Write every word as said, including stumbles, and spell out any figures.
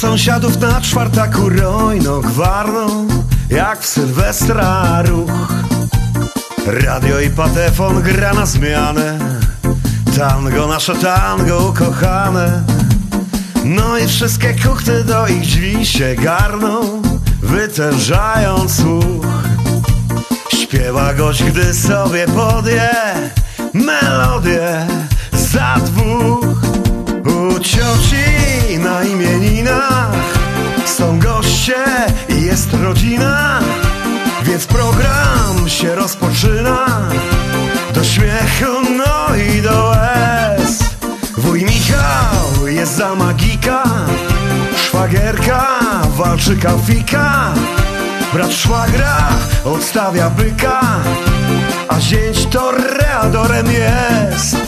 sąsiadów na czwartaku rojno gwarną, jak w Sylwestra ruch. Radio i patefon gra na zmianę, tango, nasze tango ukochane. No i wszystkie kuchty do ich drzwi się garną, wytężając słuch. Śpiewa gość, gdy sobie podje melodię za dwóch. U cioci na imieninach są goście i jest rodzina, więc program się rozpoczyna. Do śmiechu, no i do łez. Wuj Michał jest za magika, szwagierka walczy kałfika, brat szwagra odstawia byka, a zięć to readorem jest.